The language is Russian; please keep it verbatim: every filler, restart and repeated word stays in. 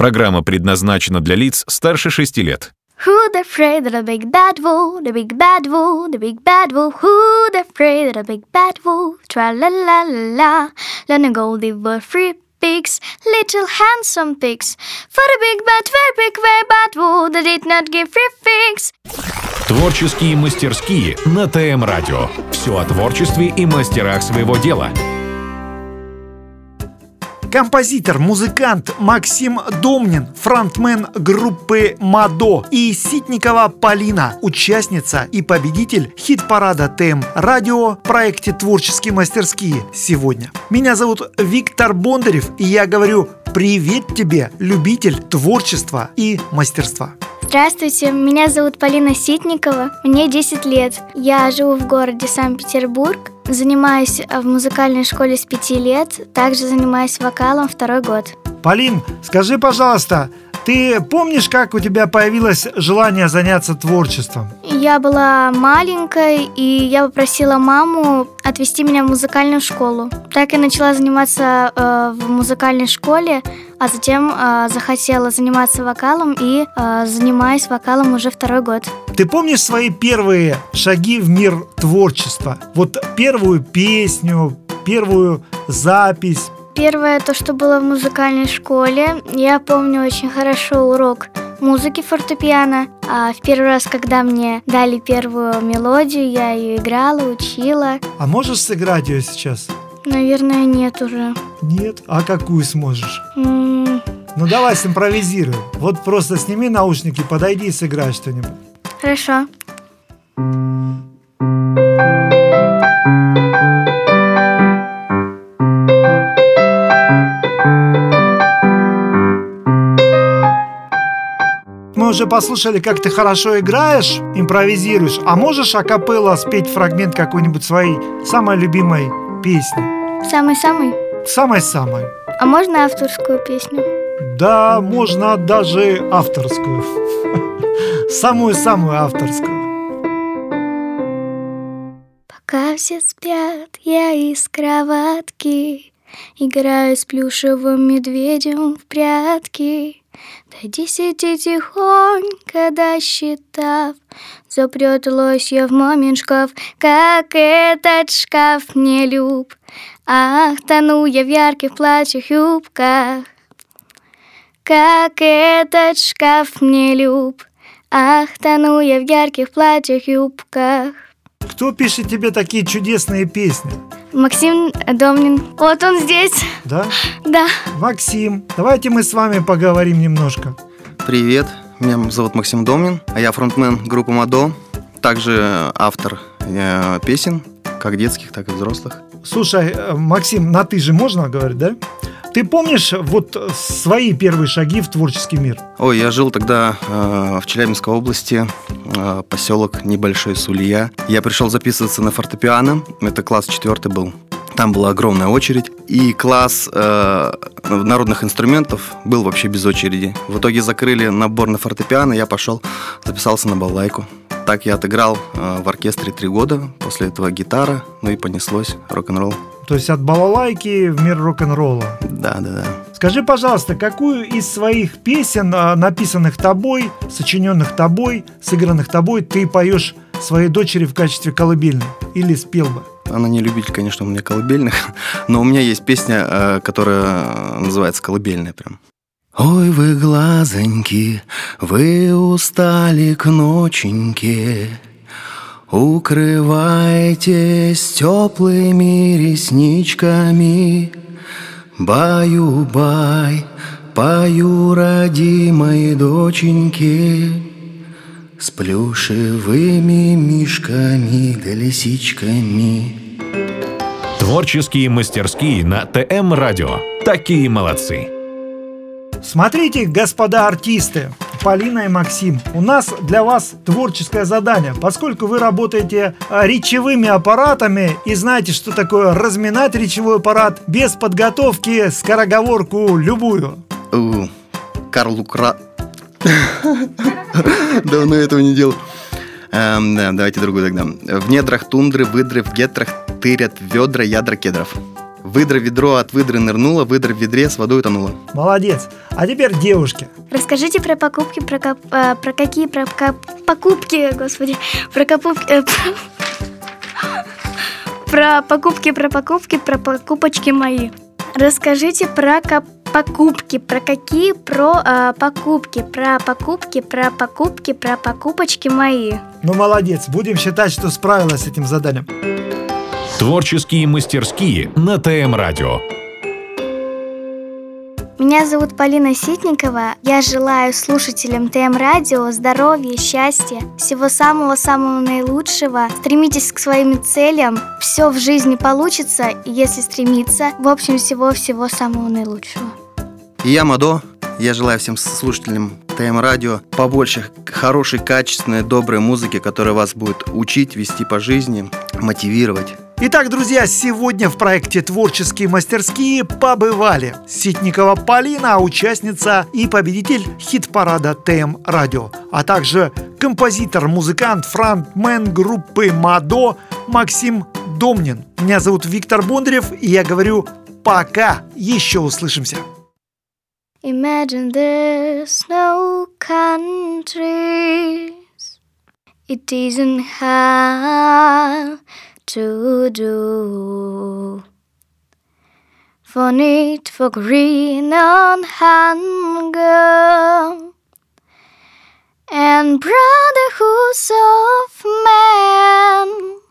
Программа предназначена для лиц старше шести лет. Who's afraid of the big bad wolf, the big bad wolf, the big bad wolf? Who's afraid of the big bad wolf? Tra-la-la-la-la. Learn a goldie word, three pigs, little handsome pigs. For the big bad, very big, very bad wolf that did not give free figs. Творческие мастерские на ТМ-радио. Все о творчестве и мастерах своего дела. Композитор, музыкант Максим Домнин, фронтмен группы МАДО, и Ситникова Полина, участница и победитель хит-парада ТМ-радио в проекте «Творческие мастерские» сегодня. Меня зовут Виктор Бондарев, и я говорю привет тебе, любитель творчества и мастерства. Здравствуйте, меня зовут Полина Ситникова, мне десять лет. Я живу в городе Санкт-Петербург, занимаюсь в музыкальной школе с пяти лет, также занимаюсь вокалом второй год. Полин, скажи, пожалуйста, ты помнишь, как у тебя появилось желание заняться творчеством? Я была маленькой, и я попросила маму отвезти меня в музыкальную школу. Так я начала заниматься э, в музыкальной школе, а затем э, захотела заниматься вокалом и э, занимаюсь вокалом уже второй год. Ты помнишь свои первые шаги в мир творчества? Вот первую песню, первую запись? Первое, то, что было в музыкальной школе, я помню очень хорошо урок музыки фортепиано. А в первый раз, когда мне дали первую мелодию, я ее играла, учила. А можешь сыграть ее сейчас? Наверное, нет уже. Нет? А какую сможешь? М-м- Ну давай симпровизируй. Вот просто сними наушники, подойди и сыграй что-нибудь. Хорошо. Мы уже послушали, как ты хорошо играешь, импровизируешь. А можешь акапелла спеть фрагмент какой-нибудь своей самой любимой песни? Самый-самый? Самой-самой. А можно авторскую песню? Да, можно даже авторскую. Самую-самую авторскую. Пока все спят, я из кроватки играю с плюшевым медведем в прятки. До десяти тихонько досчитав, запрет лосья в мамин шкаф, как этот шкаф мне люб. Ах, тону я в ярких платьях юбках, как этот шкаф мне люб. Ах, тону я в ярких платьях юбках. Кто пишет тебе такие чудесные песни? Максим Домнин. Вот он здесь. Да? Да. Максим, давайте мы с вами поговорим немножко. Привет, меня зовут Максим Домнин, а я фронтмен группы МАДО, также автор э, песен, как детских, так и взрослых. Слушай, Максим, на «ты» же можно говорить, да? Ты помнишь вот свои первые шаги в творческий мир? Ой, я жил тогда э, в Челябинской области, э, поселок небольшой Сулия. Я пришел записываться на фортепиано, это класс четвертый был. Там была огромная очередь, и класс э, народных инструментов был вообще без очереди. В итоге закрыли набор на фортепиано, я пошел, записался на балалайку. Так я отыграл э, в оркестре три года, после этого гитара, ну и понеслось рок-н-ролл. То есть от балалайки в мир рок-н-ролла. Да, да, да. Скажи, пожалуйста, какую из своих песен, написанных тобой, сочиненных тобой, сыгранных тобой, ты поешь своей дочери в качестве колыбельной или спел бы? Она не любитель, конечно, у меня колыбельных, но у меня есть песня, которая называется «Колыбельная» прям. Ой, вы глазоньки, вы устали к ноченьке, укрывайтесь теплыми ресничками. Баю-бай, пою родимой доченьке, с плюшевыми мишками да лисичками. Творческие мастерские на ТМ-радио. Такие молодцы. Смотрите, господа артисты, Полина и Максим, у нас для вас творческое задание. Поскольку вы работаете речевыми аппаратами и знаете, что такое разминать речевой аппарат без подготовки, скороговорку любую. Карл Укра... Давно этого не делал. Эм, да, давайте другую тогда. В недрах тундры, выдры, в гетрах тырят ведра, ядра кедров. Выдра ведро от выдры нырнула, выдра в ведре с водой тонула. Молодец. А теперь девушки. Расскажите про покупки, про, коп- э, про какие про коп- покупки, господи, про покупки, э, про покупки, про покупки, про покупочки мои. Расскажите про коп- покупки, про какие про э, покупки, про покупки, про покупки, про покупочки мои. Ну, молодец. Будем считать, что справилась с этим заданием. Творческие мастерские на ТМ-радио. Меня зовут Полина Ситникова. Я желаю слушателям ТМ-радио здоровья, счастья, всего самого-самого наилучшего. Стремитесь к своим целям. Все в жизни получится, если стремиться. В общем, всего-всего самого наилучшего. И я Мадо. Я желаю всем слушателям ТМ-радио побольше хорошей, качественной, доброй музыки, которая вас будет учить, вести по жизни, мотивировать. Итак, друзья, сегодня в проекте «Творческие мастерские» побывали Ситникова Полина, участница и победитель хит-парада ТМ-радио, а также композитор, музыкант, фронтмен группы МАДО Максим Домнин. Меня зовут Виктор Бондарев, и я говорю пока, еще услышимся. Imagine there's no countries. It isn't hard to do. For need for green and hunger and brotherhoods of man.